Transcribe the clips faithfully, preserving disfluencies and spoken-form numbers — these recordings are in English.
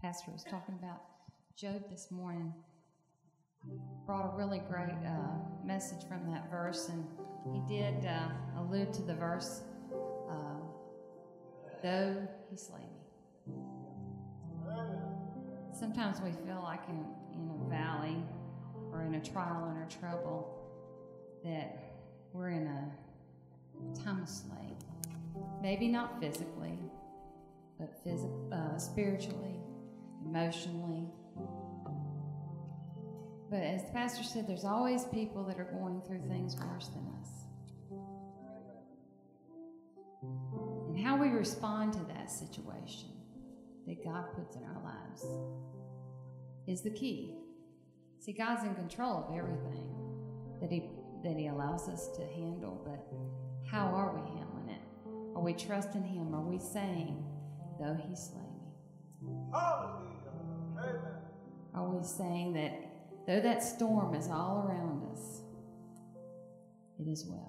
Pastor was talking about Job this morning, brought a really great uh, message from that verse, and he did uh, allude to the verse, uh, though he slay me. Sometimes we feel like in, in a valley or in a trial and a trouble that we're in a time of slaying. Maybe not physically, but phys- uh, spiritually, emotionally. But as the pastor said, there's always people that are going through things worse than us. And how we respond to that situation that God puts in our lives is the key. See, God's in control of everything that He that He allows us to handle, but how are we handling it? Are we trusting Him? Are we saying, though He slay me? Hallelujah. Are we saying that though that storm is all around us, it is well?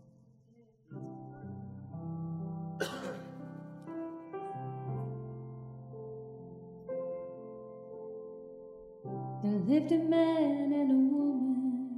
There lived a man and a woman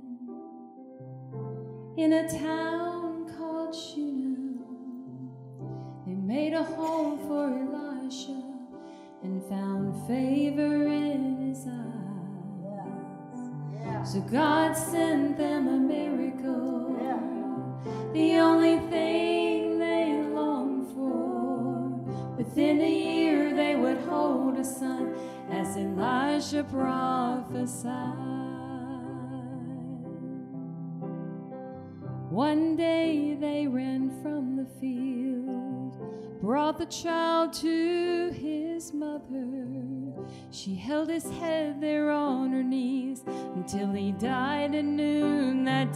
in a town called Shunem. They made a home for Elisha and found favor in his eyes. Yeah. So God sent them a miracle, yeah. The only thing they longed for. Within a year they would hold a son, as Elisha prophesied. One day they ran from the field, brought the child to his mother. She held his head there on her knees until he died at noon that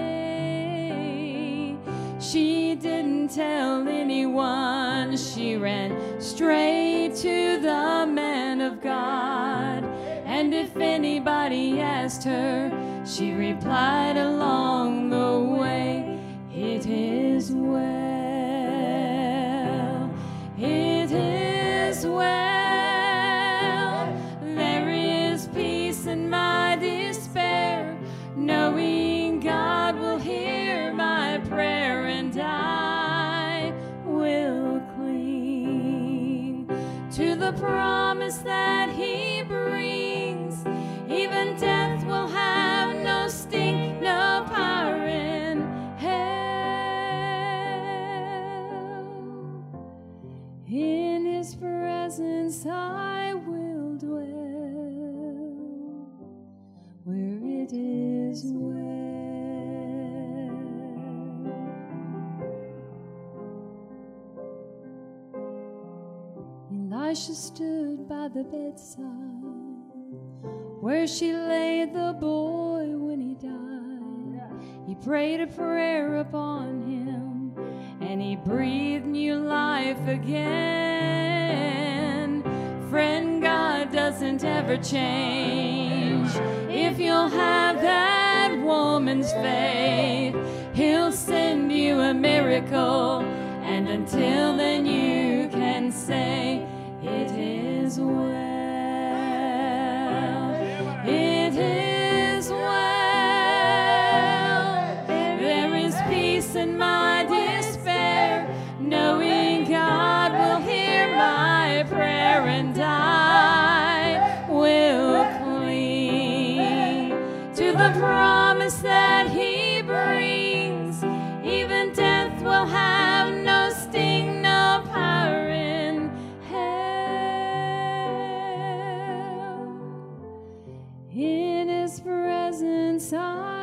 day. She didn't tell anyone. She ran straight to the man of God. And if anybody asked her, she replied along the way, "It is well. It is well. There is peace in my despair, knowing God will hear my prayer, and I will cling to the promise that He brings. Even death will have no sting, no power in hell. In His presence I will dwell, where it is well." Elisha stood by the bedside where she laid the boy when he died. He prayed a prayer upon him, and he breathed new life again. Friend, God doesn't ever change. If you'll have that woman's faith, He'll send you a miracle, and until then you can say, "It is well. It is well. There is peace in my despair, knowing God will hear my prayer, and I will cling to the promise that He brings. Even death will have no sting, no power in hell. In His presence I